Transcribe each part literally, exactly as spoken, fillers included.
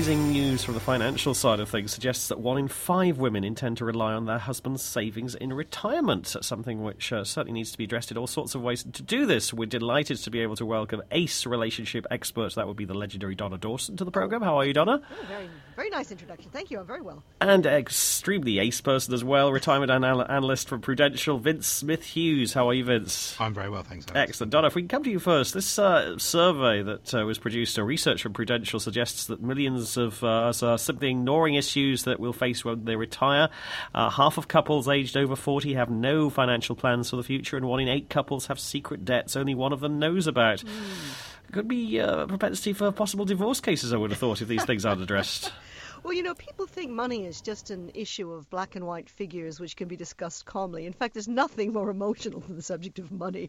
Amazing news from the financial side of things suggests that one in five women intend to rely on their husband's savings in retirement. That's something which uh, certainly needs to be addressed in all sorts of ways. To do this, we're delighted to be able to welcome ACE relationship expert. That would be the legendary Donna Dawson to the programme. How are you, Donna? Oh, very, very nice introduction. Thank you. I'm very well. And extremely ACE person as well, retirement anal- analyst from Prudential, Vince Smith-Hughes. How are you, Vince? I'm very well, thanks, Alex. Excellent. Donna, if we can come to you first. This uh, survey that uh, was produced, or research from Prudential, suggests that millions of uh, us are simply ignoring issues that we'll face when they retire. Uh, half of couples aged over forty have no financial plans for the future, and one in eight couples have secret debts only one of them knows about. Mm. Could be uh, a propensity for possible divorce cases, I would have thought, if these things aren't addressed. Well, you know, people think money is just an issue of black and white figures which can be discussed calmly. In fact, there's nothing more emotional than the subject of money.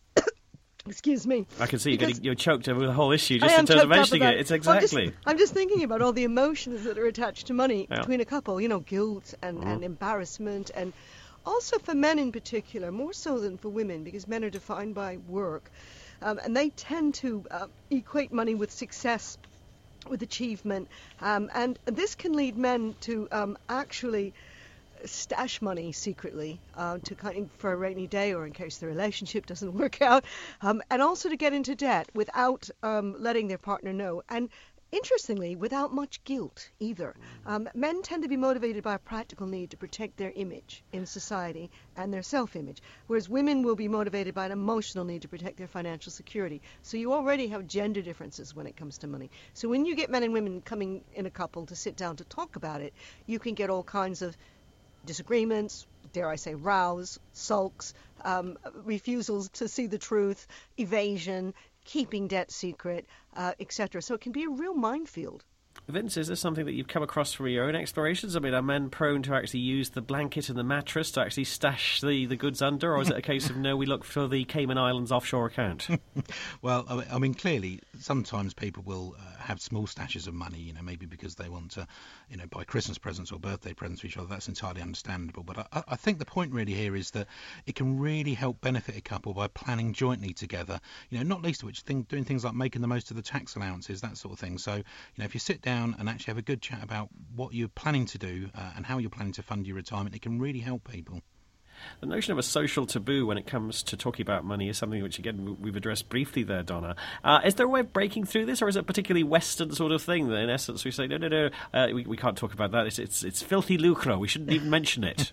Excuse me. I can see you getting, you're choked over the whole issue just in terms of mentioning it. It's exactly. Well, I'm, just, I'm just thinking about all the emotions that are attached to money yeah. between a couple. You know, guilt and, mm. and embarrassment, and also for men in particular, more so than for women, because men are defined by work, um, and they tend to uh, equate money with success, with achievement, um, and this can lead men to um, actually stash money secretly uh, to kind of, for a rainy day or in case the relationship doesn't work out, um, and also to get into debt without um, letting their partner know. And interestingly, without much guilt either. Um, men tend to be motivated by a practical need to protect their image in society and their self-image, whereas women will be motivated by an emotional need to protect their financial security. So you already have gender differences when it comes to money. So when you get men and women coming in a couple to sit down to talk about it, you can get all kinds of disagreements, dare I say rows, sulks, um, refusals to see the truth, evasion, keeping debt secret, uh, et cetera. So it can be a real minefield. Vince, is this something that you've come across from your own explorations? I mean, are men prone to actually use the blanket and the mattress to actually stash the, the goods under, or is it a case of, no, we look for the Cayman Islands offshore account? Well, I mean, clearly, sometimes people will uh, have small stashes of money, you know, maybe because they want to, you know, buy Christmas presents or birthday presents for each other. That's entirely understandable. But I, I think the point really here is that it can really help benefit a couple by planning jointly together, you know, not least of which thing, doing things like making the most of the tax allowances, that sort of thing. So, you know, if you sit down and actually have a good chat about what you're planning to do uh, and how you're planning to fund your retirement, it can really help people. The notion of a social taboo when it comes to talking about money is something which, again, we've addressed briefly there, Donna. Uh, is there a way of breaking through this, or is it a particularly Western sort of thing that, in essence, we say, no, no, no, uh, we, we can't talk about that. It's, it's, it's filthy lucre. We shouldn't even mention it.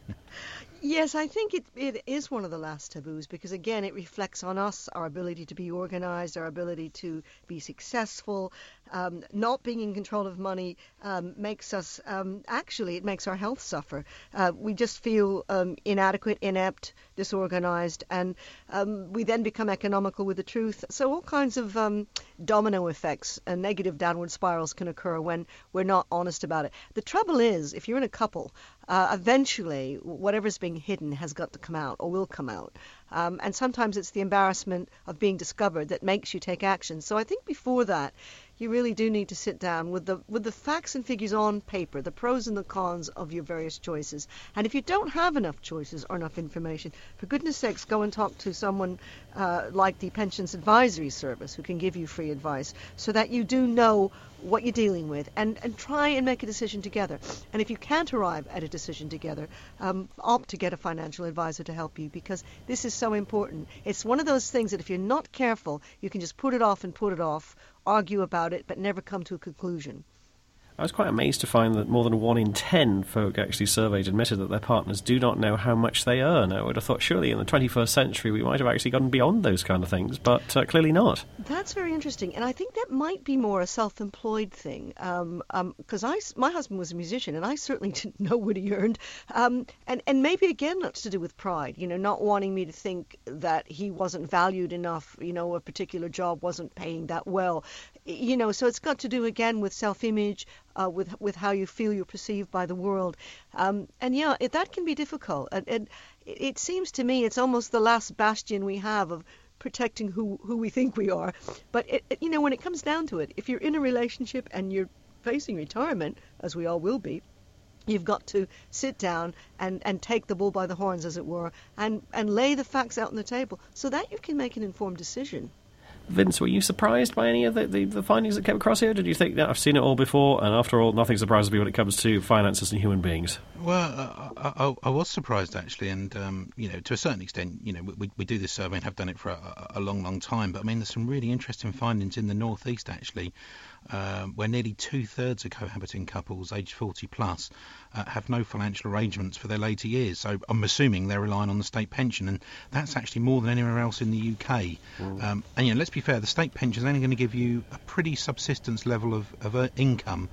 Yes, I think it, it is one of the last taboos because, again, it reflects on us, our ability to be organized, our ability to be successful. Um, not being in control of money um, makes us, um, actually, it makes our health suffer. Uh, we just feel um, inadequate, inept, disorganized, and um, we then become economical with the truth. So all kinds of um, domino effects and negative downward spirals can occur when we're not honest about it. The trouble is, if you're in a couple, uh, eventually whatever's being hidden has got to come out or will come out. Um, and sometimes it's the embarrassment of being discovered that makes you take action. So I think before that, you really do need to sit down with the with the facts and figures on paper, the pros and the cons of your various choices. And if you don't have enough choices or enough information, for goodness sakes, go and talk to someone uh, like the Pensions Advisory Service who can give you free advice so that you do know what you're dealing with, and, and try and make a decision together. And if you can't arrive at a decision together, um, opt to get a financial advisor to help you, because this is so important. It's one of those things that if you're not careful, you can just put it off and put it off, argue about it, but never come to a conclusion. I was quite amazed to find that more than one in ten folk actually surveyed admitted that their partners do not know how much they earn. I would have thought surely in the twenty-first century we might have actually gone beyond those kind of things, but uh, clearly not. That's very interesting, and I think that might be more a self-employed thing, because um, um, I, my husband was a musician, and I certainly didn't know what he earned, um, and, and maybe again that's to do with pride, you know, not wanting me to think that he wasn't valued enough, you know, a particular job wasn't paying that well, you know, so it's got to do again with self-image, Uh, with with how you feel you're perceived by the world. Um, and yeah, it, that can be difficult. And, and it, it seems to me it's almost the last bastion we have of protecting who, who we think we are. But, it, it, you know, when it comes down to it, if you're in a relationship and you're facing retirement, as we all will be, you've got to sit down and, and take the bull by the horns, as it were, and, and lay the facts out on the table so that you can make an informed decision. Vince, were you surprised by any of the, the, the findings that came across here? Did you think that I've seen it all before, and after all, nothing surprises me when it comes to finances and human beings? Well, I, I, I was surprised actually, and um, you know, to a certain extent, you know, we, we do this survey and have done it for a, a long, long time. But I mean, there's some really interesting findings in the northeast actually, um, where nearly two thirds of cohabiting couples aged forty plus uh, have no financial arrangements for their later years. So I'm assuming they're relying on the state pension, and that's actually more than anywhere else in the U K. Mm. Um, and you know, let's be fair, the state pension is only going to give you a pretty subsistence level of, of uh, income.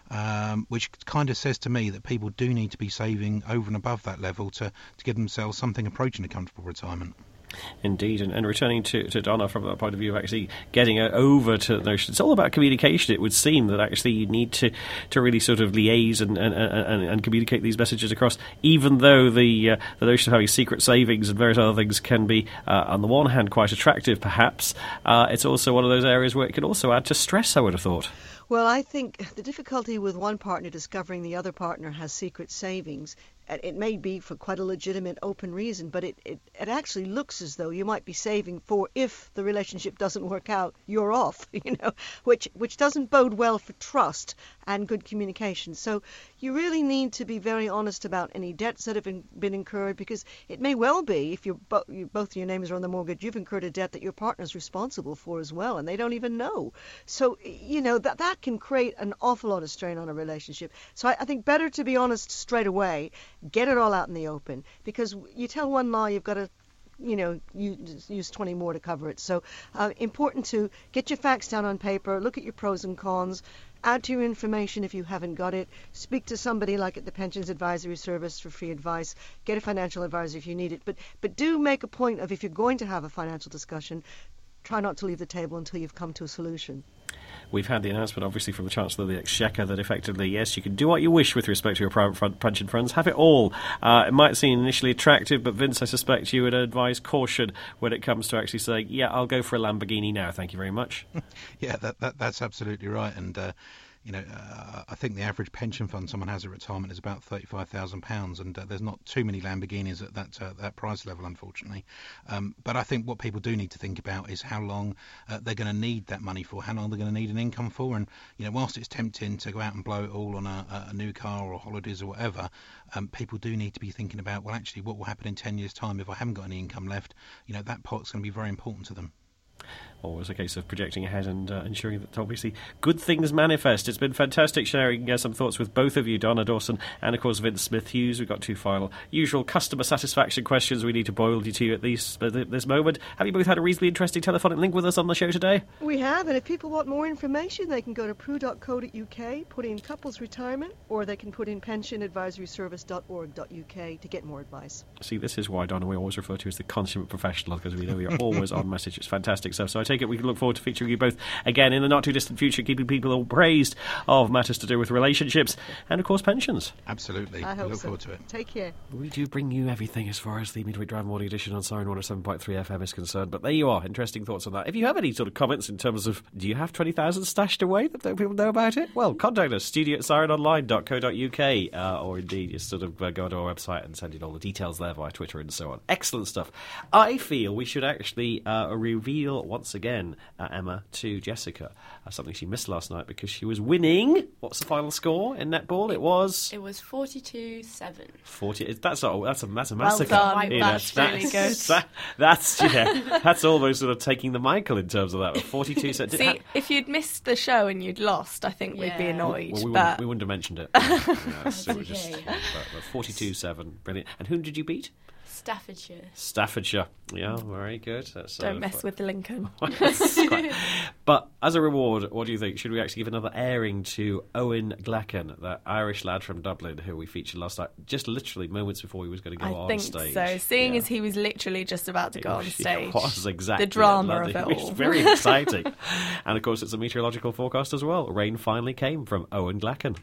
Um, which kind of says to me that people do need to be saving over and above that level to, to give themselves something approaching a comfortable retirement. Indeed, and, and returning to, to Donna from that point of view of actually getting over to the notion, it's all about communication. It would seem that actually you need to, to really sort of liaise and, and, and, and communicate these messages across, even though the uh, the notion of having secret savings and various other things can be, uh, on the one hand, quite attractive perhaps, uh, it's also one of those areas where it can also add to stress, I would have thought. Well, I think the difficulty with one partner discovering the other partner has secret savings, it may be for quite a legitimate open reason, but it, it, it actually looks as though you might be saving for if the relationship doesn't work out, you're off, you know, which which doesn't bode well for trust and good communication. So you really need to be very honest about any debts that have been, been incurred, because it may well be, if you're bo- you, both your names are on the mortgage, you've incurred a debt that your partner's responsible for as well, and they don't even know. So, you know, that, that can create an awful lot of strain on a relationship. So I, I think better to be honest straight away. Get it all out in the open, because you tell one lie, you've got to, you know, use, use twenty more to cover it. So uh, important to get your facts down on paper, look at your pros and cons, add to your information if you haven't got it, speak to somebody like at the Pensions Advisory Service for free advice, get a financial advisor if you need it. But, but do make a point of, if you're going to have a financial discussion, try not to leave the table until you've come to a solution. We've had the announcement, obviously, from the Chancellor of the Exchequer that effectively, yes, you can do what you wish with respect to your private fund, pension funds. Have it all. Uh, it might seem initially attractive, but Vince, I suspect you would advise caution when it comes to actually saying, yeah, I'll go for a Lamborghini now. Thank you very much. yeah, that, that that's absolutely right. And, uh, you know, uh, I think the average pension fund someone has at retirement is about thirty-five thousand pounds, and uh, there's not too many Lamborghinis at that uh, that price level, unfortunately. Um, but I think what people do need to think about is how long uh, they're going to need that money for, how long they're going to need an income for. And, you know, whilst it's tempting to go out and blow it all on a, a new car or holidays or whatever, um, people do need to be thinking about, well, actually, what will happen in ten years' time if I haven't got any income left? You know, that pot's going to be very important to them. Always a case of projecting ahead and uh, ensuring that obviously good things manifest. It's been fantastic sharing uh, some thoughts with both of you, Donna Dawson and of course Vince Smith-Hughes. We've got two final usual customer satisfaction questions we need to boil you to at these, uh, this moment. Have you both had a reasonably interesting telephonic link with us on the show today? We have, and if people want more information, they can go to pru dot co dot uk, put in couples retirement, or they can put in pension advisory service dot org dot uk to get more advice. See, this is why, Donna, we always refer to you as the consummate professional, because we know you're always on message. It's fantastic stuff. So I take it we can look forward to featuring you both again in the not too distant future, keeping people appraised of matters to do with relationships and of course pensions. Absolutely. I hope look so. forward to it. Take care. We do bring you everything as far as the Midweek Drive Morning Edition on Siren one oh seven point three F M is concerned, but there you are. Interesting thoughts on that. If you have any sort of comments in terms of, do you have twenty thousand stashed away that don't people know about it? Well, contact us, studio at siren online dot co dot uk, uh, or indeed just sort of uh, go to our website and send in all the details there via Twitter and so on. Excellent stuff. I feel we should actually uh, reveal once again, uh, Emma, to Jessica, uh, something she missed last night because she was winning. What's the final score in netball? It was it was forty-two seven. Forty. That's a that's a that's a Well massacre. done. You That's know, really good. That, that's yeah. That's almost sort of taking the Michael in terms of that. Forty-two. So See, ha- if you'd missed the show and you'd lost, I think yeah. we'd be annoyed. Well, we, but... wouldn't, we wouldn't have mentioned it. Yes, it was okay. just, but, but forty-two seven. Brilliant. And whom did you beat? Staffordshire. Staffordshire. Yeah, very good. That's, Don't uh, mess with Lincoln. quite... But as a reward, what do you think? Should we actually give another airing to Owen Glacken, that Irish lad from Dublin who we featured last night, just literally moments before he was going to go I on think stage? so. Seeing yeah. as he was literally just about to it go was, on stage. It was exactly the drama it. of it It was all. very exciting. And of course, it's a meteorological forecast as well. Rain finally came from Owen Glacken.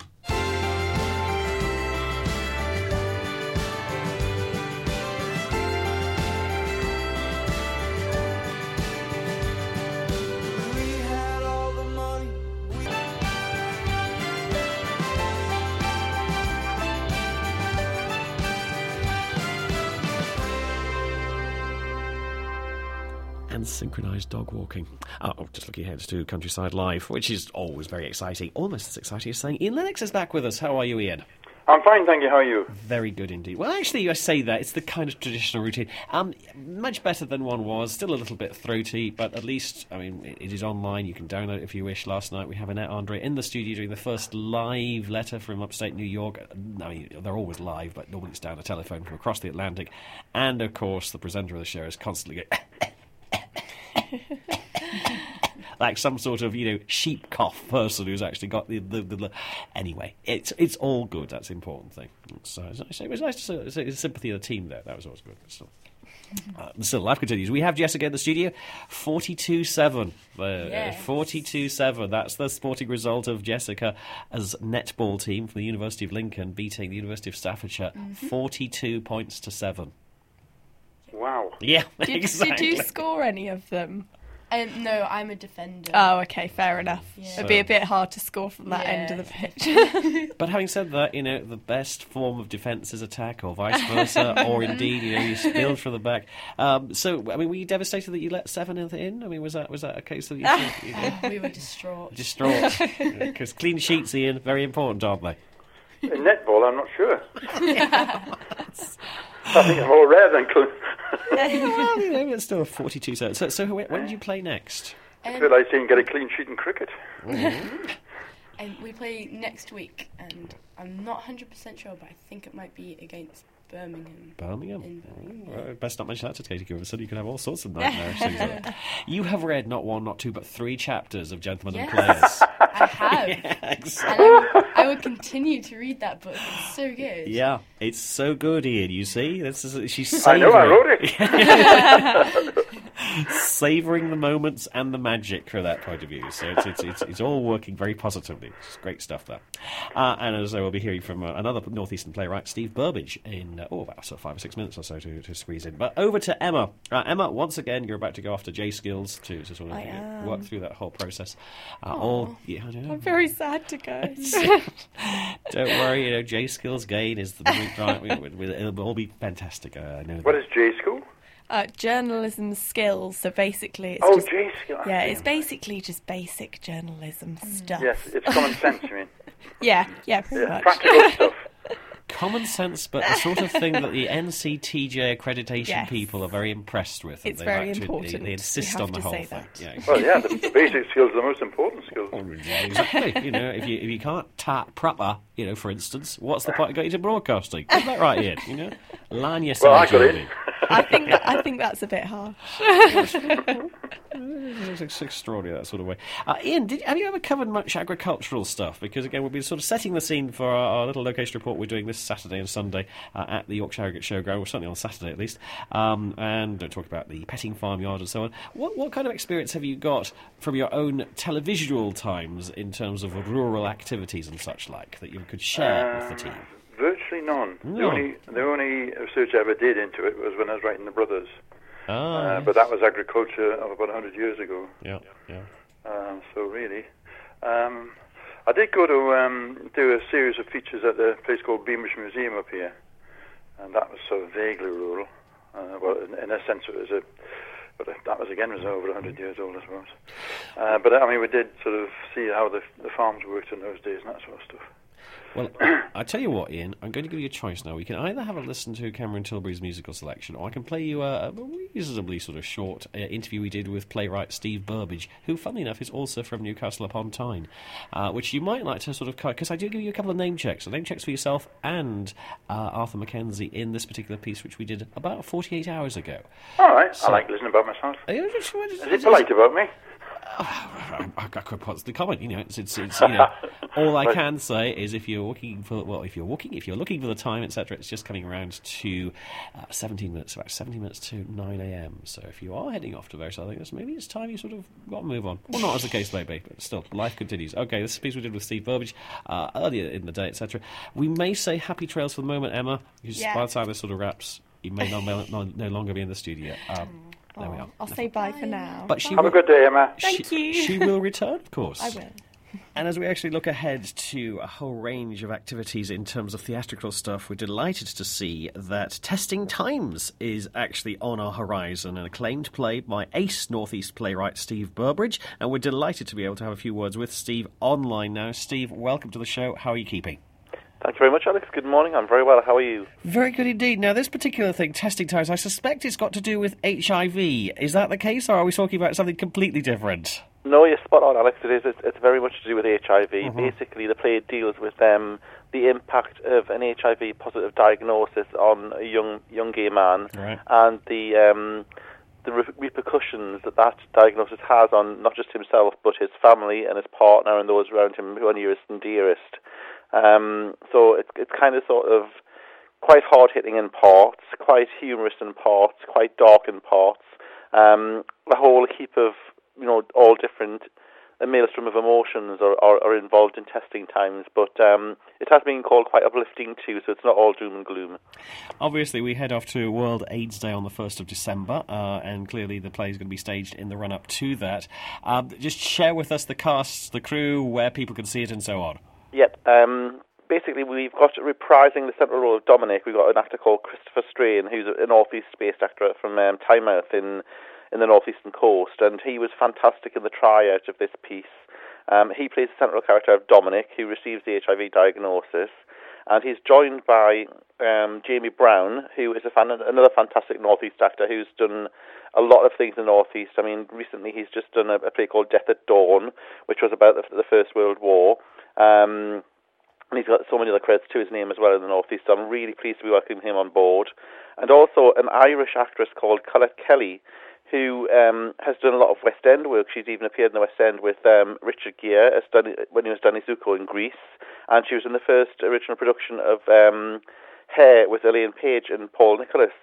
and synchronised dog walking. Oh, just looking ahead to Countryside Live, which is always very exciting. Almost as exciting as saying Ian Lennox is back with us. How are you, Ian? I'm fine, thank you. How are you? Very good indeed. Well, actually, I say that. It's the kind of traditional routine. Um, much better than one was. Still a little bit throaty, but at least, I mean, it, it is online. You can download it if you wish. Last night we have Annette Andre in the studio doing the first live letter from upstate New York. I mean, they're always live, but normally it's down a telephone from across the Atlantic. And, of course, the presenter of the show is constantly going... like some sort of, you know, sheep cough person who's actually got the... the, the, the... Anyway, it's it's all good. That's the important thing. So it was nice to see the sympathy of the team there. That was always good. Still, uh, still life continues. We have Jessica in the studio. forty-two seven. Uh, Yes. forty-two seven. That's the sporting result of Jessica's netball team from the University of Lincoln beating the University of Staffordshire Mm-hmm. forty-two points to seven. Wow. Yeah, Did, exactly. did you score any of them? Um, no, I'm a defender. Oh, okay, fair enough. Yeah. It'd be a bit hard to score from that Yeah. end of the pitch. But having said that, you know, the best form of defence is attack, or vice versa, or indeed, you know, you build from the back. Um, so, I mean, were you devastated that you let seven in? I mean, was that was that a case that you, you know, we were distraught. distraught? Because clean sheets, Ian, very important, aren't they? In netball, I'm not sure. I think it's more rare than clean. Well, you know, it's still a forty-two. So, so, so when, when do you play next? I Um, feel like seeing get a clean sheet in cricket. and we play next week, and I'm not one hundred percent sure, but I think it might be against Birmingham. Birmingham. In Birmingham, Oh, well, best not mention that to Katie Cooper, so you can have all sorts of nightmarish things. Like that. You have read not one, not two, but three chapters of Gentlemen and Yes. Players. I have. Yeah, And exactly. I would, I would continue to read that book. It's so good. Yeah, it's so good, Ian. You see, this is she's I savouring. know, I wrote it. Savouring the moments and the magic from that point of view. So it's it's it's, it's all working very positively. It's great stuff there. Uh, and as I will be hearing from uh, another northeastern playwright, Steve Burbage, in uh, oh about sort of five or six minutes or so to, to squeeze in. But over to Emma. Uh, Emma, once again, you're about to go after J Skills to, to sort of I you know, am. work through that whole process. Uh, all yeah, I don't know. I'm very sad to go. Don't worry, you know, J Skills Gain is the right. We, we, it'll all be fantastic. Uh, I know. What is J School? Uh, journalism skills. So basically, it's Oh, just J School. yeah, it's basically just basic journalism stuff. Yes, it's common sense, you mean. Yeah, yeah, pretty Yeah, much. practical stuff. Common sense, but the sort of thing that the N C T J accreditation Yes. people are very impressed with. and It's they very like to- important. They, they We insist have on the to whole say thing. that. Yeah, Well, yeah, the, the basic skills are the most important skills. exactly. You know, if you if you can't tap proper, you know, for instance, what's the point of going into broadcasting? Is that right, Ian? You know, line yourself. Well, I got it. Geordie. I think that, I think that's a bit harsh. It's ex- extraordinary, that sort of way. Uh, Ian, did, have you ever covered much agricultural stuff? Because, again, we've been sort of setting the scene for our, our little location report we're doing this Saturday and Sunday uh, at the Yorkshire Aggregate Showground, or certainly on Saturday at least, um, and don't talk about the petting farmyard and so on. What, what kind of experience have you got from your own televisual times in terms of rural activities and such like that you could share with the team? Virtually none. The No. only the only research I ever did into it was when I was writing The Brothers. Ah, Uh, but that was agriculture of about one hundred years ago. yeah, yeah. Um, so really, um, I did go to um, do a series of features at a place called Beamish Museum up here, and that was sort of vaguely rural. Uh, well, in, in a sense, it was a, but that was again was over one hundred years old, I suppose. Uh, but I mean, we did sort of see how the the farms worked in those days and that sort of stuff. Well, I tell you what, Ian, I'm going to give you a choice now. We can either have a listen to Cameron Tilbury's musical selection, or I can play you a, a reasonably sort of short uh, interview we did with playwright Steve Burbage, who, funnily enough, is also from Newcastle upon Tyne, uh, which you might like to sort of... Because I do give you a couple of name checks, name checks for yourself and uh, Arthur Mackenzie in this particular piece, which we did about forty-eight hours ago. All right, So- I like listening about myself. Are you just- Is it polite about me? I, I could possibly comment. You know, it's, it's, it's you know, all I can say is if you're looking for well, if you're looking, if you're looking for the time, et cetera, it's just coming around to uh, seventeen minutes, about seventeen minutes to nine a.m. So if you are heading off to various other things, maybe it's time you sort of got to move on. Well, not as the case may be, but still, life continues. Okay, this is a piece we did with Steve Burbage uh, earlier in the day, et cetera. We may say happy trails for the moment, Emma, because Yeah. by the time this sort of wraps, you may not, no, no longer be in the studio. Um, there we Oh, are. I'll say bye for now. But she Have will, a good day, Emma. Thank she, you. She will return, of course. I will. And as we actually look ahead to a whole range of activities in terms of theatrical stuff, we're delighted to see that Testing Times is actually on our horizon, an acclaimed play by ace Northeast playwright Steve Burbridge, and we're delighted to be able to have a few words with Steve online now. Steve, welcome to the show. How are you keeping? Thanks very much, Alex. Good morning. I'm very well. How are you? Very good indeed. Now, this particular thing, Testing Times, I suspect it's got to do with H I V. Is that the case, or are we talking about something completely different? No, you're spot on, Alex. It is. It's, it's very much to do with H I V. Mm-hmm. Basically, the play deals with um, the impact of an H I V-positive diagnosis on a young young gay man, right, and the um, the re- repercussions that that diagnosis has on not just himself, but his family and his partner and those around him who are nearest and dearest. Um, so it's it's kind of sort of quite hard-hitting in parts, quite humorous in parts, quite dark in parts. Um, a whole heap of, you know, all different, a maelstrom of emotions are, are, are involved in Testing Times, but um, it has been called quite uplifting too, so it's not all doom and gloom. Obviously, we head off to World AIDS Day on the first of December, uh, and clearly the play is going to be staged in the run-up to that. Um, just share with us the cast, the crew, where people can see it, and so on. Yep. Um, basically, we've got reprising the central role of Dominic. We've got an actor called Christopher Strain, who's a northeast-based actor from um, Tynemouth in in the northeastern coast, and he was fantastic in the tryout of this piece. Um, he plays the central character of Dominic, who receives the H I V diagnosis, and he's joined by um, Jamie Brown, who is a fan, another fantastic northeast actor who's done a lot of things in the northeast. I mean, recently he's just done a, a play called Death at Dawn, which was about the, the First World War. Um, and he's got so many other credits to his name as well in the northeast, so I'm really pleased to be welcoming him on board. And also an Irish actress called Colette Kelly, who um, has done a lot of West End work. She's even appeared in the West End with um, Richard Gere as Danny, when he was Danny Zuko in Greece, and she was in the first original production of um, Hair with Elaine Page and Paul Nicholas.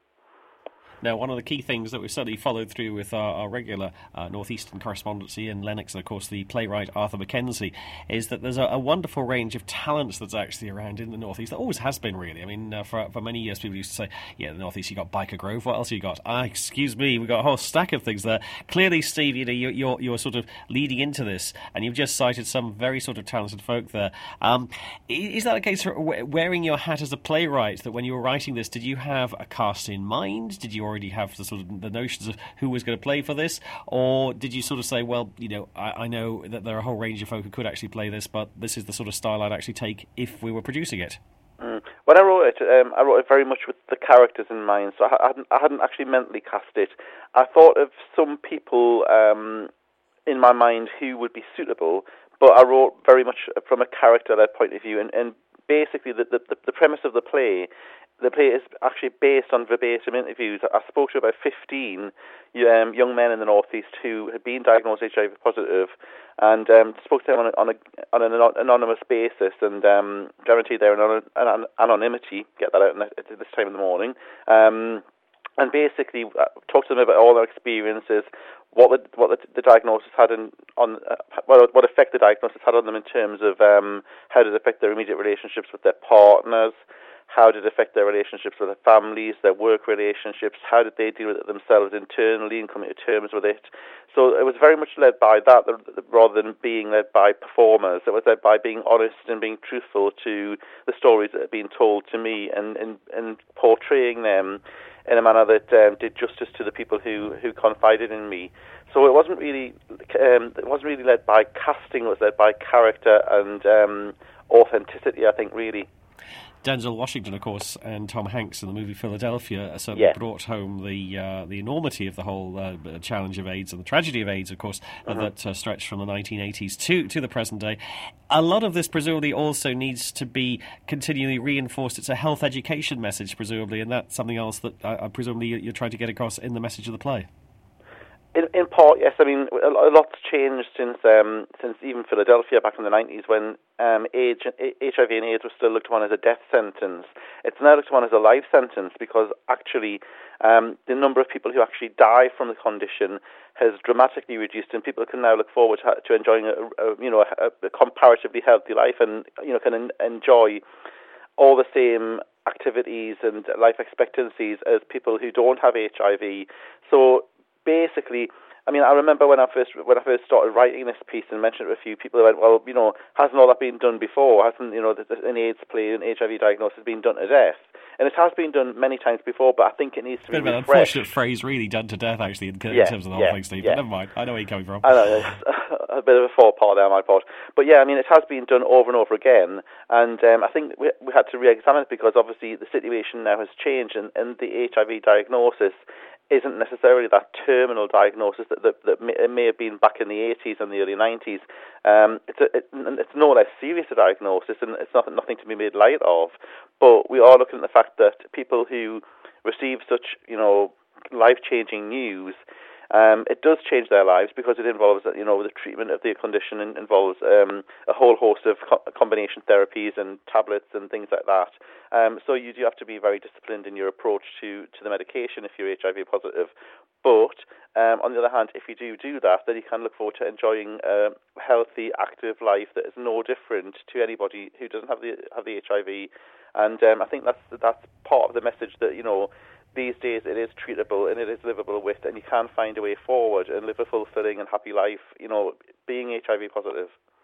Now, one of the key things that we've certainly followed through with our, our regular uh, Northeastern correspondent Ian Lennox and, of course, the playwright Arthur Mackenzie, is that there's a, a wonderful range of talents that's actually around in the Northeast. There always has been, really. I mean, uh, for for many years, people used to say, yeah, the Northeast, you got Biker Grove. What else you got? Ah, excuse me, we've got a whole stack of things there. Clearly, Steve, you know, you're, you're, you're sort of leading into this, and you've just cited some very sort of talented folk there. Um, is that a case for wearing your hat as a playwright, that when you were writing this, did you have a cast in mind? Did you already have the sort of the notions of who was going to play for this, or did you sort of say, well, you know, I, I know that there are a whole range of folk who could actually play this, but this is the sort of style I'd actually take if we were producing it? Mm. When I wrote it, um, I wrote it very much with the characters in mind, so I hadn't, I hadn't actually mentally cast it. I thought of some people um, in my mind who would be suitable, but I wrote very much from a character-led point of view, and, and basically the, the, the premise of the play The play is actually based on verbatim interviews. I spoke to about fifteen um, young men in the Northeast who had been diagnosed H I V positive, and um, spoke to them on, a, on, a, on an anonymous basis, and um, guaranteed their anon- anon- anonymity. Get that out at this time in the morning. Um, and basically talked to them about all their experiences, what the, what the, the diagnosis had in, on, uh, what, what effect the diagnosis had on them in terms of um, how did it affect their immediate relationships with their partners. How did it affect their relationships with their families, their work relationships? How did they deal with it themselves internally and come to terms with it? So it was very much led by that rather than being led by performers. It was led by being honest and being truthful to the stories that had been told to me, and, and, and portraying them in a manner that um, did justice to the people who, who confided in me. So it wasn't really um, it wasn't really led by casting. It was led by character and um, authenticity, I think, really. Denzel Washington, of course, and Tom Hanks in the movie Philadelphia certainly yeah. brought home the uh, the enormity of the whole uh, challenge of AIDS and the tragedy of AIDS, of course, mm-hmm. uh, that uh, stretched from the nineteen eighties to, to the present day. A lot of this presumably also needs to be continually reinforced. It's a health education message, presumably, and that's something else that uh, presumably you're trying to get across in the message of the play. In, in part, yes. I mean, a lot's changed since um, since even Philadelphia back in the nineties, when um, AIDS, H I V and AIDS was still looked upon as a death sentence. It's now looked upon as a life sentence, because actually um, the number of people who actually die from the condition has dramatically reduced, and people can now look forward to, to enjoying a, a you know a, a comparatively healthy life, and you know can en- enjoy all the same activities and life expectancies as people who don't have H I V. So basically, I mean, I remember when I first when I first started writing this piece and mentioned it to a few people, who went, well, you know, hasn't all that been done before? Hasn't, you know, an AIDS play, an H I V diagnosis been done to death? And it has been done many times before, but I think it needs to Bit be of an refreshed. unfortunate phrase, really, done to death, actually, in, in yeah, terms of the yeah, whole thing, Steve. Yeah. But never mind. I know where you're coming from. I know, it's a bit of a faux pas there on my part. But yeah, I mean, it has been done over and over again, and um, I think we, we had to re-examine it because obviously the situation now has changed, and, and the H I V diagnosis isn't necessarily that terminal diagnosis that, that, that may, may have been back in the eighties and the early nineties. Um, it's, a, it, it's no less serious a diagnosis, and it's not, nothing to be made light of. But we are looking at the fact that people who receive such, you know, life-changing news, Um, it does change their lives because it involves, you know, the treatment of the condition and involves um, a whole host of co- combination therapies and tablets and things like that. Um, so you do have to be very disciplined in your approach to, to the medication if you're H I V positive. But um, on the other hand, if you do do that, then you can look forward to enjoying a healthy, active life that is no different to anybody who doesn't have the have the H I V. And um, I think that's that's part of the message that, you know, these days it is treatable and it is livable with, and you can find a way forward and live a fulfilling and happy life, you know, being H I V positive.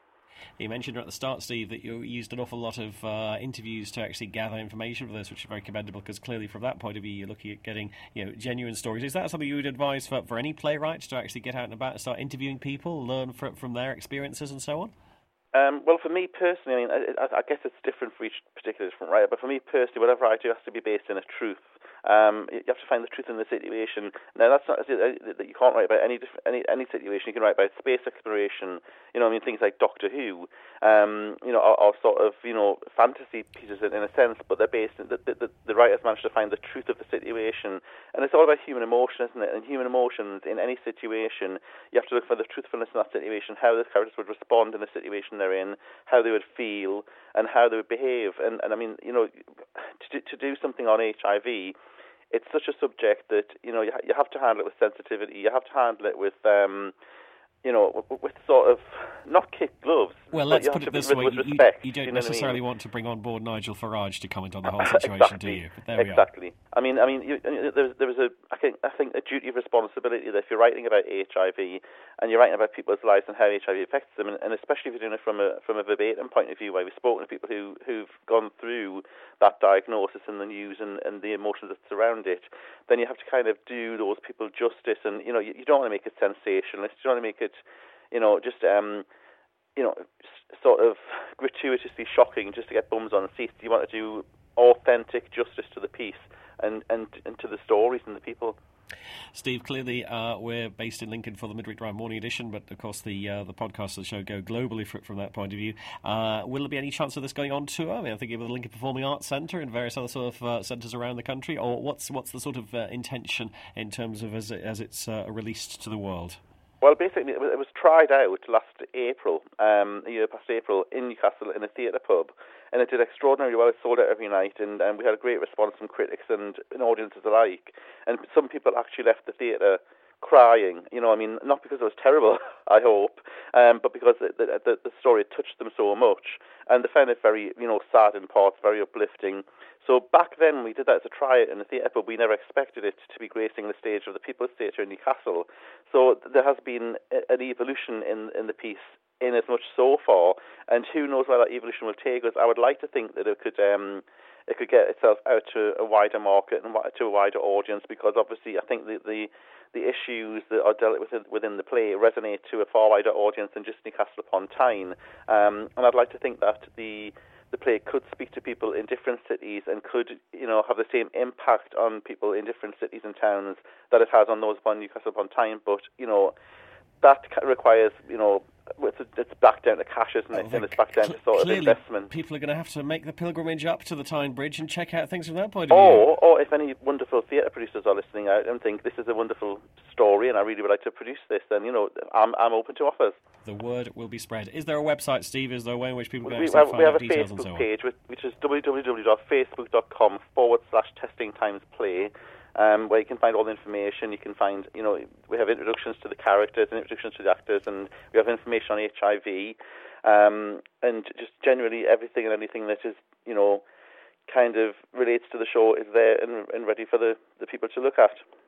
You mentioned at the start, Steve, that you used an awful lot of uh, interviews to actually gather information for this, which is very commendable, because clearly from that point of view you're looking at getting, you know, genuine stories. Is that something you would advise for, for any playwright, to actually get out and about and start interviewing people, learn from, from their experiences and so on? Um, well, for me personally, I mean, I, I guess it's different for each particular different writer, but for me personally, whatever I do has to be based in a truth. Um, you have to find the truth in the situation. Now, that's not that you can't write about any any any situation. You can write about space exploration. You know, I mean, things like Doctor Who. Um, you know, are, are sort of, you know, fantasy pieces in, in a sense, but they're based. In, the, the the writers managed to find the truth of the situation, and it's all about human emotion, isn't it? And human emotions in any situation, you have to look for the truthfulness in that situation, how the characters would respond in the situation they're in, how they would feel, and how they would behave. And and I mean, you know, to to do something on H I V. It's such a subject that, you know, you, you have to handle it with sensitivity. You have to handle it with, um, you know, with, with sort of, not kid gloves. Well, let's put it this way. You, you don't you know necessarily I mean? want to bring on board Nigel Farage to comment on the whole situation, exactly. do you? But there we exactly. are. I mean, I mean, you, there, there was a, I think, I think, a duty of responsibility that if you're writing about H I V and you're writing about people's lives and how H I V affects them, and, and especially if you're doing it from a from a verbatim point of view, where we've spoken to people who who've gone through that diagnosis and the news and, and the emotions that surround it, then you have to kind of do those people justice. And you know, you, you don't want to make it sensationalist. You don't want to make it, you know, just um, you know, sort of gratuitously shocking just to get bums on seats. You want to do authentic justice to the piece and, and, and to the stories and the people. Steve, clearly uh, we're based in Lincoln for the Midweek Drive Morning Edition, but of course the uh, the podcasts of the show go globally for, from that point of view. Uh, will there be any chance of this going on tour? I mean, I'm thinking of the Lincoln Performing Arts Centre and various other sort of uh, centres around the country, or what's what's the sort of uh, intention in terms of as, it, as it's uh, released to the world? Well, basically, it was, it was tried out last April, um, a year past April, in Newcastle in a theatre pub, and it did extraordinarily well. It sold out every night, and, and we had a great response from critics and, and audiences alike. And some people actually left the theatre crying, you know, I mean, not because it was terrible, I hope, um, but because the, the, the story touched them so much, and they found it very, you know, sad in parts, very uplifting. So back then, when we did that as a try-out in the theatre, but we never expected it to be gracing the stage of the People's Theatre in Newcastle. So there has been an evolution in in the piece, in as much so far, and who knows where that evolution will take us. I would like to think that it could um, it could get itself out to a wider market and to a wider audience, because obviously I think the the, the issues that are dealt with within the play resonate to a far wider audience than just Newcastle upon Tyne. Um, and I'd like to think that the the play could speak to people in different cities and could, you know, have the same impact on people in different cities and towns that it has on those upon Newcastle upon Tyne. But, you know, that requires, you know, it's, it's back down to cash, isn't it? And it's back down to sort of investment. People are going to have to make the pilgrimage up to the Tyne Bridge and check out things from that point of or, view. Or if any wonderful theatre producers are listening out and think this is a wonderful story and I really would like to produce this, then, you know, I'm I'm open to offers. The word will be spread. Is there a website, Steve? Is there a way in which people can we, find we have out a details Facebook and so on? page, which is www.facebook.com forward slash testing times play. Um, where you can find all the information. You can find, you know, we have introductions to the characters and introductions to the actors, and we have information on H I V, um, and just generally everything and anything that is, you know, kind of relates to the show is there and, and ready for the, the people to look at.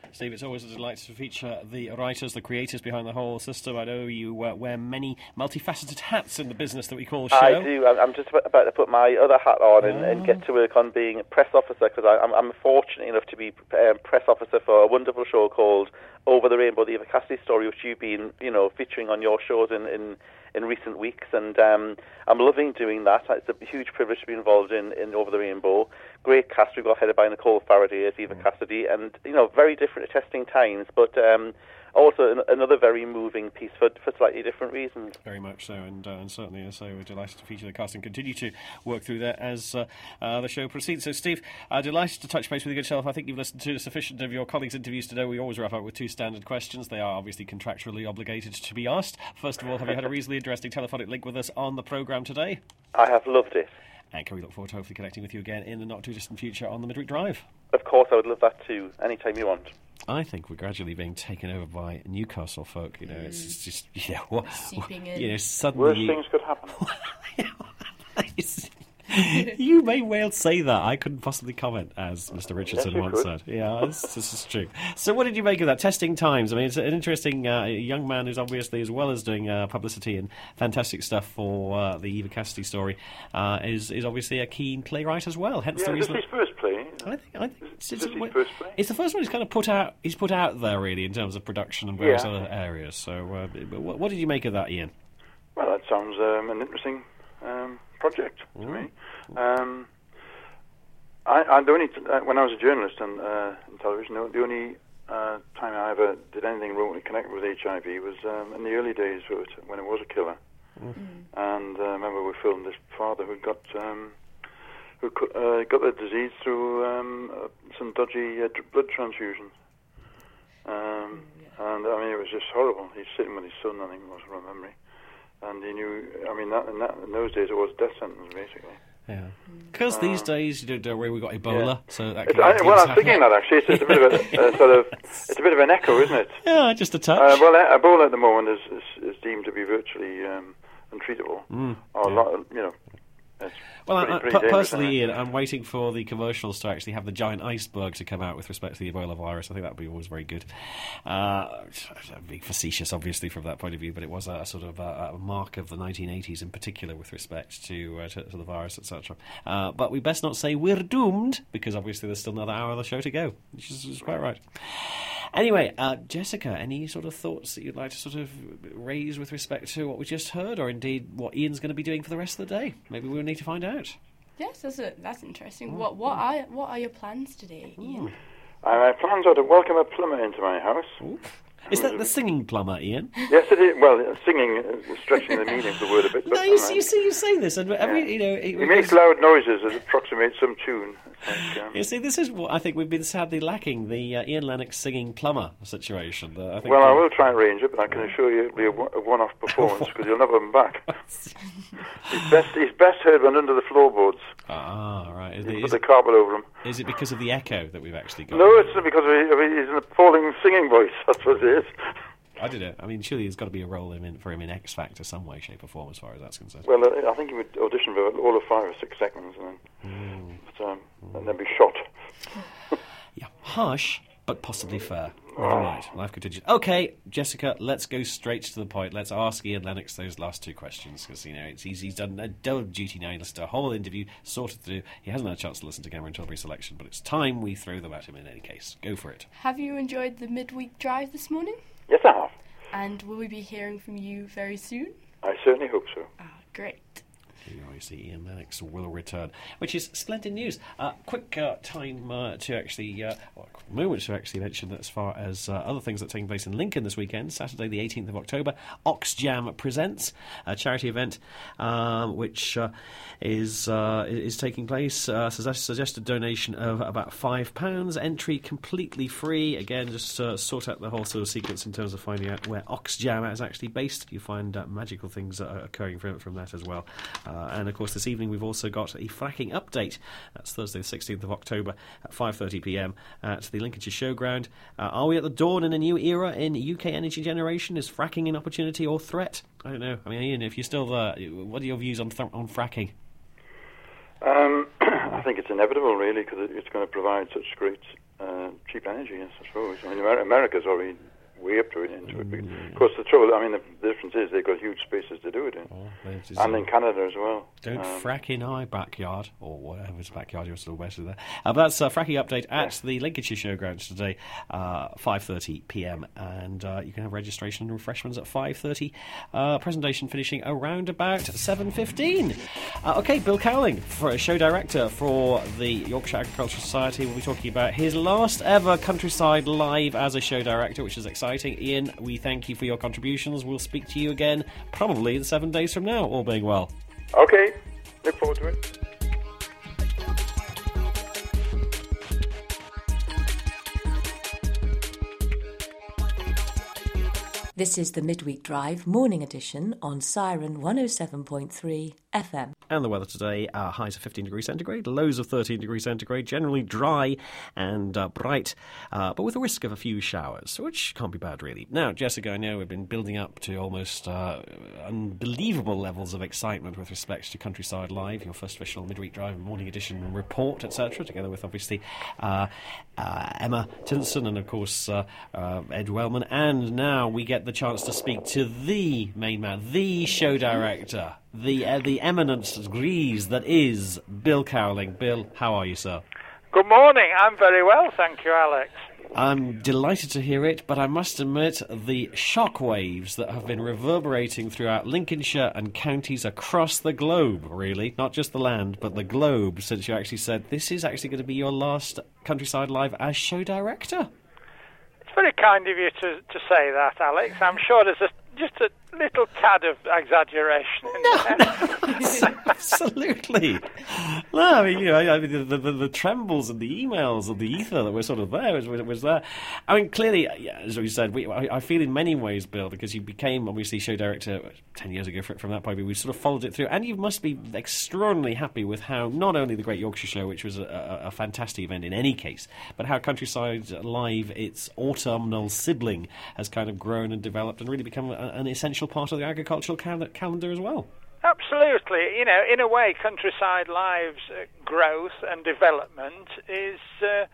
Steve, it's always a delight to feature the writers, the creators behind the whole system. I know you uh, wear many multifaceted hats in the business that we call show. I do. I'm just about to put my other hat on and, oh. and get to work on being a press officer, because I'm, I'm fortunate enough to be um, press officer for a wonderful show called Over the Rainbow, the Eva Cassidy story, which you've been, you know, featuring on your shows in, in, in recent weeks, and um, I'm loving doing that. It's a huge privilege to be involved in, in Over the Rainbow. Great cast. We've got headed by Nicole Faraday as Eva mm. Cassidy, and, you know, very different testing times, but um, also an, another very moving piece for, for slightly different reasons. Very much so, and, uh, and certainly, as I say, we're delighted to feature the cast and continue to work through that as uh, uh, the show proceeds. So, Steve, uh, delighted to touch base with you, good self. I think you've listened to sufficient of your colleagues' interviews today. We always wrap up with two standard questions. They are obviously contractually obligated to be asked. First of all, have you had a reasonably interesting telephonic link with us on the programme today? I have loved it. And can we look forward to hopefully connecting with you again in the not-too-distant future on the Midweek Drive? Of course, I would love that too, anytime you want. I think we're gradually being taken over by Newcastle folk. You know, mm. it's just, you know, what, seeping in. You know, suddenly... Worse things could happen. You may well say that. I couldn't possibly comment, as Mister Richardson yes, once said. Yeah, this, this is true. So what did you make of that? Testing times. I mean, it's an interesting uh, young man who's obviously, as well as doing uh, publicity and fantastic stuff for uh, the Eva Cassidy story, uh, is is obviously a keen playwright as well. Hence yeah, the reason. This is his first play. I think, I think it's, it's, it's his first play. It's the first one he's kind of put out. He's put out there really in terms of production and various yeah. other areas. So, uh, what, what did you make of that, Ian? Well, that sounds um, an interesting um, project to mm. me. Um, I, I the only t- uh, when I was a journalist and uh, in television, the only uh, time I ever did anything remotely connected with H I V was um, in the early days of it, when it was a killer. Mm. And uh, I remember we filmed this father who got um, who uh, got the disease through um, uh, some dodgy uh, blood transfusions. Um, yeah. And I mean, it was just horrible. He's sitting with his son, I think it was from memory, and he knew. I mean, that in, that, in those days, it was death sentence basically. Yeah, because these um, days you don't know where we got Ebola, yeah. so that. I, well, I'm thinking that actually, it's, it's a bit of a, a sort of, it's a bit of an echo, isn't it? Yeah, just a touch. Uh, well, Ebola at the moment is is, is deemed to be virtually um, untreatable, mm, or yeah. a lot, you know. Well, pretty, I, pretty I, personally, Ian, I'm waiting for the commercials to actually have the giant iceberg to come out with respect to the Ebola virus. I think that would be always very good. Uh, being facetious, obviously, from that point of view, but it was a, a sort of a, a mark of the nineteen eighties in particular with respect to uh, to, to the virus, et cetera. Uh, but we best not say we're doomed, because obviously there's still another hour of the show to go, which is, is quite right. Anyway, uh, Jessica, any sort of thoughts that you'd like to sort of raise with respect to what we just heard, or indeed what Ian's going to be doing for the rest of the day? Maybe we'll need to find out. Yes, that's a, that's interesting. Mm. What what are what are your plans today, Ian? Uh, my plans are to welcome a plumber into my house. Ooh. Is that the singing plumber, Ian? Yes, it is. Well, singing is stretching the meaning of the word a bit. No, you see, you see, you say this, and every, yeah. you know, it, he makes loud noises that approximate some tune. Like, um, you see, this is what I think we've been sadly lacking: the uh, Ian Lennox singing plumber situation. Uh, I think well, I will try and arrange it, but I can assure you it'll be a, a one-off performance because you'll never have him back. he's best, he's best heard when under the floorboards. Ah, right. Is you it, put is the carpet over him. Is it because of the echo that we've actually got? No, it's not because of his, of his appalling singing voice. That's what it is. I don't know. I mean, surely there's got to be a role in, in for him in X Factor some way, shape, or form, as far as that's concerned. Well, uh, I think he would audition for all of five or six seconds, and then, mm. but, um, mm. and then be shot. Yeah, harsh, but possibly fair. All right, life contingent. Okay, Jessica, let's go straight to the point. Let's ask Ian Lennox those last two questions, because, you know, it's easy. He's done a double duty now. He listened to a whole interview, sorted through. He hasn't had a chance to listen to Cameron Tilbury's selection, but it's time we throw them at him in any case. Go for it. Have you enjoyed the midweek drive this morning? Yes, I have. And will we be hearing from you very soon? I certainly hope so. Ah, great. You obviously, Ian Lennox will return, which is splendid news. Uh, quick uh, time uh, to actually, uh, well, quick moment to actually mention that as far as uh, other things that are taking place in Lincoln this weekend, Saturday the eighteenth of October, Oxjam Presents, a charity event um, which uh, is uh, is taking place. Uh, suggested donation of about five pounds. Entry completely free. Again, just uh, sort out the whole sort of sequence in terms of finding out where Oxjam is actually based. You find uh, magical things that are occurring from, from that as well. Uh, and, of course, this evening we've also got a fracking update. That's Thursday the sixteenth of October at five thirty p m at the Lincolnshire Showground. Uh, are we at the dawn in a new era in U K energy generation? Is fracking an opportunity or threat? I don't know. I mean, Ian, if you're still there, what are your views on, th- on fracking? Um, I think it's inevitable, really, because it's going to provide such great uh, cheap energy, I suppose. I mean, Amer- America's already way up to it into it. Mm. Of course, the trouble, I mean, the, the difference is they've got huge spaces to do it in. Oh, and in Canada as well. Don't um, frack in our backyard, or whatever's backyard you're still west of there. Uh, but that's a fracking update at yeah. the Lincolnshire Showgrounds today, uh, five thirty p.m. And uh, you can have registration and refreshments at five thirty. Uh, presentation finishing around about seven fifteen. Uh, okay, Bill Cowling, for a show director for the Yorkshire Agricultural Society, will be talking about his last ever Countryside Live as a show director, which is exciting. Ian, we thank you for your contributions. We'll speak to you again probably in seven days from now, all being well. Okay, look forward to it. This is the Midweek Drive morning edition on Siren one oh seven point three F M. And the weather today, uh, highs of fifteen degrees centigrade, lows of thirteen degrees centigrade, generally dry and uh, bright, uh, but with a risk of a few showers, which can't be bad, really. Now, Jessica, I know we've been building up to almost uh, unbelievable levels of excitement with respect to Countryside Live, your first official Midweek Drive morning edition report, et cetera, together with, obviously, uh, uh, Emma Tinson and, of course, uh, uh, Ed Wellman. And now we get the chance to speak to the main man, the show director, the uh, the eminent grease that is Bill Cowling. Bill, how are you, sir? Good morning. I'm very well, thank you, Alex. I'm delighted to hear it, but I must admit the shockwaves that have been reverberating throughout Lincolnshire and counties across the globe, really, not just the land, but the globe, since you actually said this is actually going to be your last Countryside Live as show director. It's very kind of you to, to say that, Alex. I'm sure there's a, just a little tad of exaggeration in no, there. No, absolutely. No, I mean, you know, I mean, the, the, the trembles and the emails and the ether that were sort of there was, was there. I mean, clearly, as we said, we, I, I feel in many ways, Bill, because you became, obviously, show director ten years ago from that point, we sort of followed it through, and you must be extraordinarily happy with how not only the Great Yorkshire Show, which was a, a, a fantastic event in any case, but how Countryside Live, its autumnal sibling, has kind of grown and developed and really become a, an essential part of the agricultural cal- calendar as well. Absolutely. You know, in a way, Countryside Live's uh, growth and development is uh,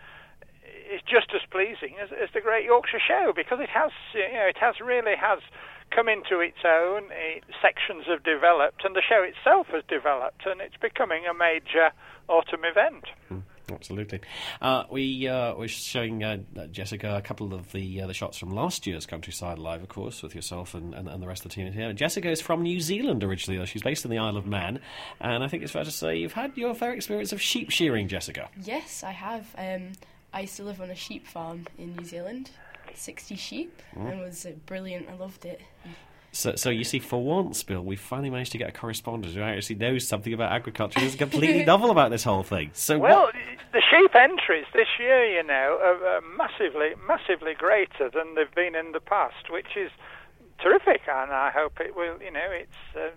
is just as pleasing as, as the Great Yorkshire Show, because it has, you know, it has really has come into its own. It, sections have developed, and the show itself has developed, and it's becoming a major autumn event. Mm. Absolutely. Uh, we uh, were showing uh, Jessica a couple of the uh, the shots from last year's Countryside Live, of course, with yourself and, and, and the rest of the team here. Jessica is from New Zealand originally, though. She's based in the Isle of Man, and I think it's fair to say you've had your fair experience of sheep shearing, Jessica. Yes, I have. Um, I used to live on a sheep farm in New Zealand, sixty sheep, mm. and it was uh, brilliant. I loved it. So, so you see, for once, Bill, we finally managed to get a correspondent who actually knows something about agriculture. Is completely novel about this whole thing. So, well, what... the sheep entries this year, you know, are, are massively, massively greater than they've been in the past, which is terrific, and I hope it will. You know, it's um,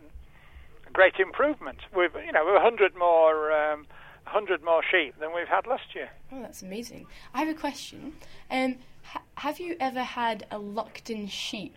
a great improvement. We've, you know, we're a hundred more, um, a hundred more sheep than we've had last year. Oh, that's amazing. I have a question. Um, ha- have you ever had a locked-in sheep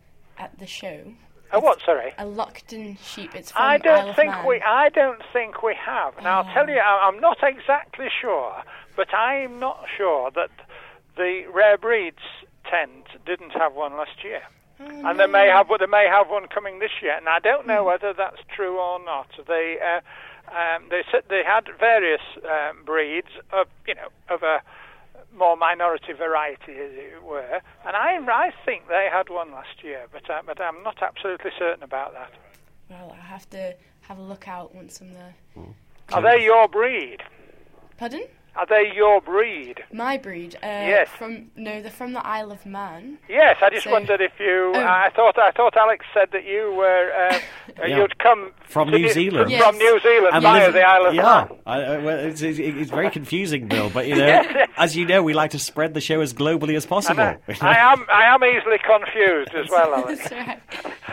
at the show? Oh, what? Sorry. A locked-in sheep. It's from I don't Isle think of Man. we. I don't think we have. Now, oh. I'll tell you. I'm not exactly sure, but I'm not sure that the Rare Breeds tent didn't have one last year, oh, and no. they may have. They may have one coming this year, and I don't know mm. whether that's true or not. They, uh, um, they said they had various um, breeds of, you know, of a more minority variety, as it were, and I, I think they had one last year, but uh, but I'm not absolutely certain about that. Well, I have to have a look out once I'm there. Mm. Are they your breed? Pardon? Are they your breed? My breed? Uh, yes. From no, they're from the Isle of Man. Yes, I just so, wondered if you. Oh. I thought I thought Alex said that you were. Uh, yeah. You'd come from New Zealand. Yes. From New Zealand and via the Isle of yeah. Man. I, I, well, it's, it's, it's very confusing, Bill. But you know, yes, yes. as you know, we like to spread the show as globally as possible. I, I am. I am easily confused as well, Alex. That's right.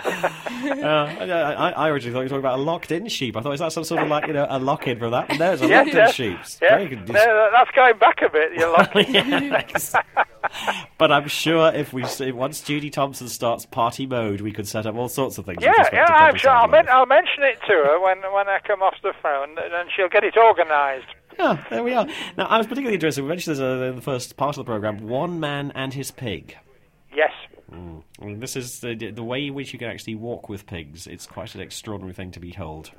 uh, I, I originally thought you were talking about a locked-in sheep. I thought, is that some sort of like, you know, a lock-in from that? No, it's a yes, locked-in yes. sheep. Yes. No, that's going back a bit. You're locked. Yes. But I'm sure if we if once Judy Thompson starts party mode, we could set up all sorts of things. Yeah, yeah, I'm sure. I'll, men- I'll mention it to her when when I come off the phone, and she'll get it organised. Yeah, there we are. Now, I was particularly interested, we mentioned this uh, in the first part of the programme, One Man and His Pig. Yes. Mm. I mean, this is the, the way in which you can actually walk with pigs. It's quite an extraordinary thing to behold.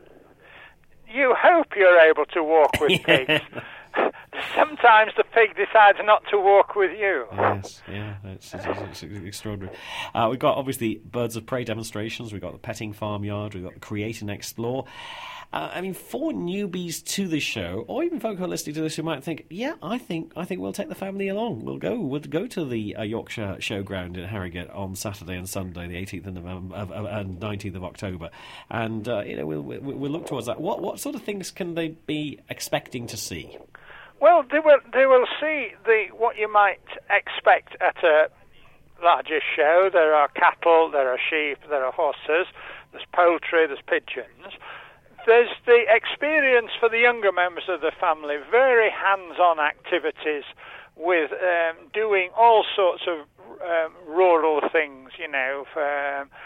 You hope you're able to walk with pigs. Sometimes the pig decides not to walk with you. Yes, yeah, it's, it's, it's, it's extraordinary. Uh, we've got, obviously, birds of prey demonstrations. We've got the petting farmyard. We've got the Create and Explore. Uh, I mean, for newbies to the show, or even folk who are listening to this who might think, yeah, I think I think we'll take the family along. We'll go We'll go to the uh, Yorkshire Showground in Harrogate on Saturday and Sunday, the eighteenth of November of, of, and nineteenth of October, and uh, you know we'll, we'll we'll look towards that. What what sort of things can they be expecting to see? Well, they will they will see the what you might expect at a larger show. There are cattle, there are sheep, there are horses, there's poultry, there's pigeons. There's the experience for the younger members of the family, very hands-on activities with um, doing all sorts of um, rural things, you know, for um,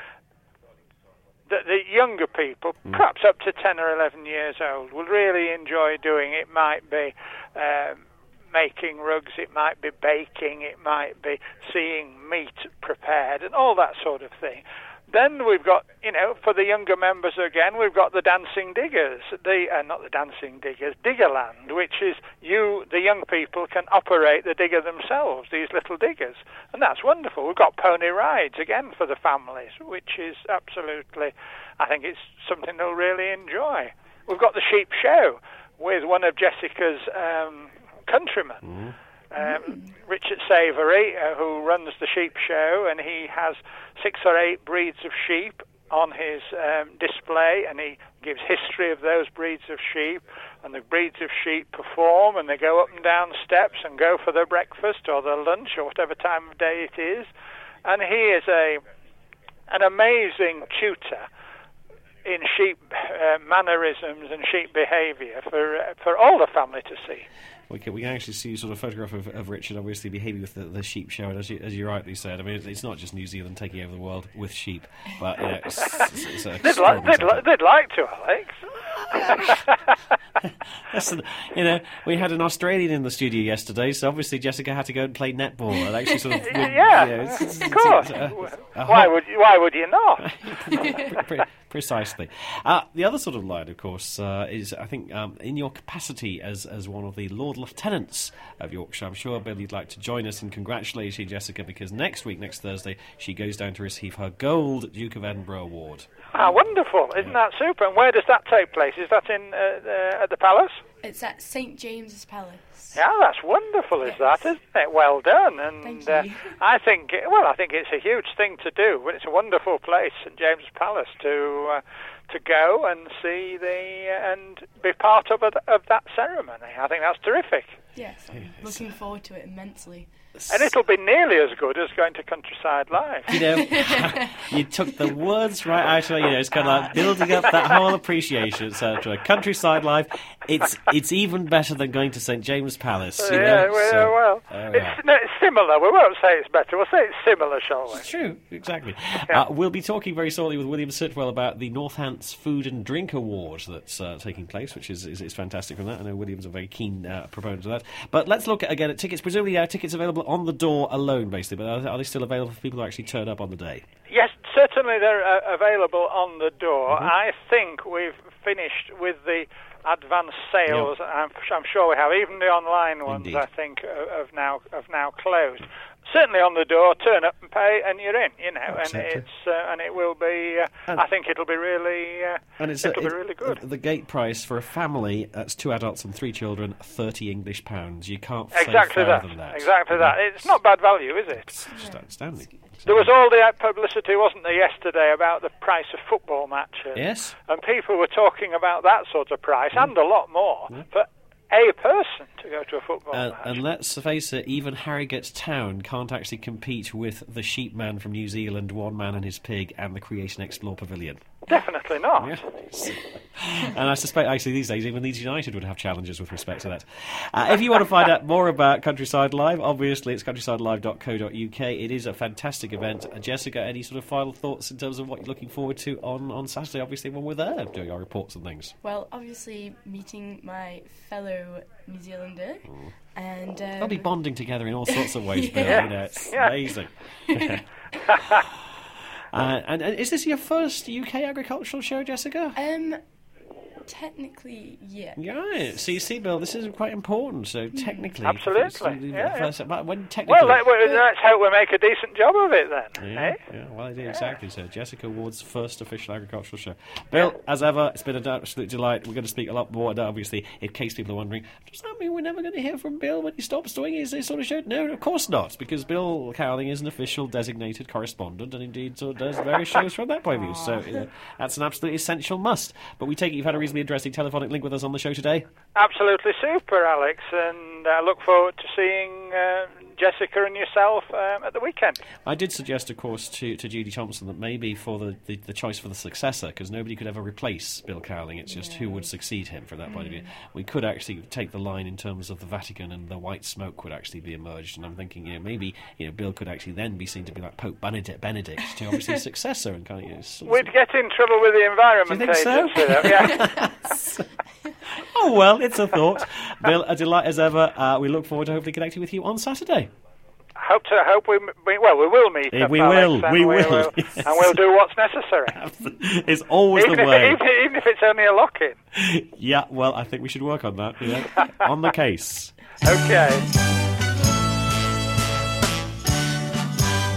the, the younger people, mm. perhaps up to ten or eleven years old, will really enjoy doing. It might be um, making rugs, it might be baking, it might be seeing meat prepared and all that sort of thing. Then we've got, you know, for the younger members again, we've got the Dancing Diggers, the uh, not the Dancing Diggers, Diggerland, which is you, the young people, can operate the digger themselves, these little diggers. And that's wonderful. We've got pony rides, again, for the families, which is absolutely, I think it's something they'll really enjoy. We've got the Sheep Show with one of Jessica's um, countrymen. Mm-hmm. Um, Richard Savoury, uh, who runs the sheep show, and he has six or eight breeds of sheep on his um, display, and he gives history of those breeds of sheep, and the breeds of sheep perform, and they go up and down steps and go for their breakfast or their lunch or whatever time of day it is, and he is a an amazing tutor in sheep uh, mannerisms and sheep behaviour for uh, for all the family to see. We can, we can actually see sort of a photograph of, of Richard obviously behaving with the, the sheep show, and as you, as you rightly said, I mean, it's, it's not just New Zealand taking over the world with sheep, but you know, it's, it's, it's a they'd, like, they'd, li- they'd like to, Alex. Listen, you know, we had an Australian in the studio yesterday, so obviously Jessica had to go and play netball and actually sort of yeah, you know, it's, it's, of course. It's, it's, a, a why would you, why would you not? Precisely. Uh, the other sort of line, of course, uh, is I think um, in your capacity as as one of the Lord Lieutenants of Yorkshire, I'm sure Billy'd like to join us in congratulating Jessica, because next week, next Thursday, she goes down to receive her Gold Duke of Edinburgh Award. Ah, wonderful! Isn't that super? And where does that take place? Is that in uh, uh, at the Palace? It's at Saint James's Palace. Yeah, that's wonderful, is yes. that, isn't it? Well done. And Thank you. Uh, I think, well, I think it's a huge thing to do, but it's a wonderful place, Saint James's Palace, to uh, to go and see the uh, and be part of a, of that ceremony. I think that's terrific. Yes, I'm looking forward to it immensely. And it'll be nearly as good as going to Countryside Live. You know, you took the words right out of it. You know, it's kind of like building up that whole appreciation, et cetera. Countryside Live, it's it's even better than going to Saint James's Palace. You yeah, know? well, so, well oh, it's, yeah. no, it's similar. We won't say it's better. We'll say it's similar, shall we? It's true, exactly. Yeah. Uh, we'll be talking very shortly with William Sitwell about the Northants Food and Drink Award that's uh, taking place, which is, is is fantastic from that. I know William's a very keen uh, proponent of that. But let's look at, again at tickets. Presumably, uh, tickets available on the door alone, basically, but are, are they still available for people who actually turn up on the day? Yes, certainly they're uh, available on the door. Mm-hmm. I think we've finished with the advance sales. Yep. I'm, I'm sure we have. Even the online ones, Indeed. I think, uh, have now have now closed. Certainly on the door, turn up and pay, and you're in. You know, Absolutely. and it's uh, and it will be. Uh, and I think it'll be really. Uh, and it's it'll a, be really good. The gate price for a family, that's two adults and three children, thirty English pounds. You can't exactly say fairer that. than that. Exactly that. It's not bad value, is it? It's just outstanding. There was all the publicity, wasn't there, yesterday about the price of football matches? Yes. And people were talking about that sort of price mm. and a lot more mm. for a person to go to a football uh, match. And let's face it, even Harrogate Town can't actually compete with the Sheep Man from New Zealand, One Man and His Pig, and the Create and Explore Pavilion. Definitely not. Yeah. And I suspect, actually, these days, even Leeds United would have challenges with respect to that. Uh, if you want to find out more about Countryside Live, obviously it's countryside live dot co dot uk. It is a fantastic event. Uh, Jessica, any sort of final thoughts in terms of what you're looking forward to on, on Saturday, obviously, when we're there doing our reports and things? Well, obviously, meeting my fellow New Zealander. Mm. And um, they'll be bonding together in all sorts of ways, Bill. Yeah. You know, it's Yeah. amazing. uh, and, and is this your first U K agricultural show, Jessica? Um... Technically, yeah. Yeah, so you see, Bill, this is quite important. So technically, Absolutely, it's, uh, yeah, first, yeah. But when technically, Well, let, well, let's hope we make a decent job of it then. yeah, eh? yeah, well, I do exactly. So Jessica Ward's first official agricultural show. Bill, as ever, it's been an absolute delight. We're going to speak a lot more. Obviously, in case people are wondering, does that mean we're never going to hear from Bill when he stops doing his, his sort of show? No, of course not, because Bill Cowling is an official designated correspondent, and indeed sort of does various shows from that point of view. So uh, that's an absolutely essential must. But we take it you've had a reasonably interesting telephonic link with us on the show today. Absolutely super, Alex, and I look forward to seeing uh, Jessica and yourself um, at the weekend. I did suggest, of course, to, to Judy Thompson that maybe for the, the, the choice for the successor, because nobody could ever replace Bill Cowling, it's just yeah. who would succeed him from that mm. point of view. We could actually take the line in terms of the Vatican, and the white smoke would actually be emerged, and I'm thinking, you know, maybe you know Bill could actually then be seen to be like Pope Benedict, Benedict to obviously a successor, and kind of, you know, sort of, we'd get in trouble with the Environment Do you think Agency. So? Yeah. Oh well, it's a thought. Bill, a delight as ever. Uh, we look forward to hopefully connecting with you on Saturday. Hope to hope we, we well we will meet. Yeah, up, we Alex, will. and We we will. will Yes. And we'll do what's necessary. It's always even the if, way. Even, even if it's only a lock-in. Yeah. Well, I think we should work on that. Yeah. On the case. Okay.